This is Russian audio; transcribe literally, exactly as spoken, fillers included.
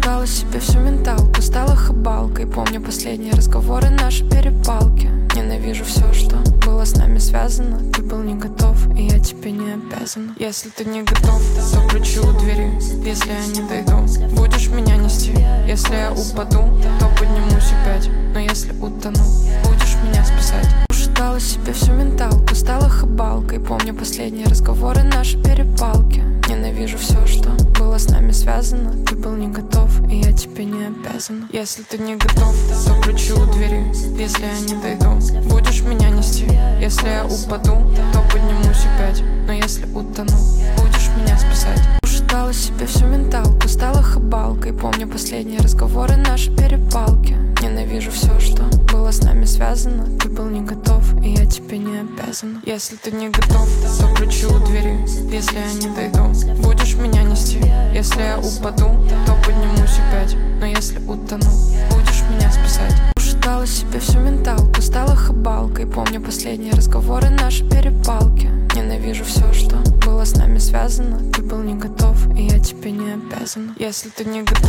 Ушатала себе всю менталку, стала хабалкой. Помню последние разговоры, наши перепалки. Ненавижу все, что было с нами связано. Ты был не готов, и я тебе не обязана. Если ты не готов, то ключи у двери. Если я не дойду, будешь меня нести. Если я упаду, то поднимусь опять. Но если утону, будешь меня спасать. Ушатала себе всю менталку, стала хабалкой. Помню последние разговоры, наши перепалки. Ненавижу все, что было с нами связано. Ты был не готов, и я тебе не обязана. Если ты не готов, то ключи у двери. Если я не дойду, будешь меня нести. Если я упаду, то поднимусь опять. Но если утону, будешь меня спасать. Ушатала себе всю менталку, стала хабалкой. Помню последние разговоры, наши перепалки. Ненавижу все, что было с нами связано. Ты был не готов, и я тебе не обязана. Если ты не готов, то ключи у двери. Если я не дойду, будешь меня нести. Если я упаду, то поднимусь опять. Но если утону, будешь меня спасать. Ушатала себе всю менталку, стала хабалкой. Помню последние разговоры, наши перепалки. Ненавижу все, что было с нами связано. Ты был не готов, и я тебе не обязана. Если ты не готов,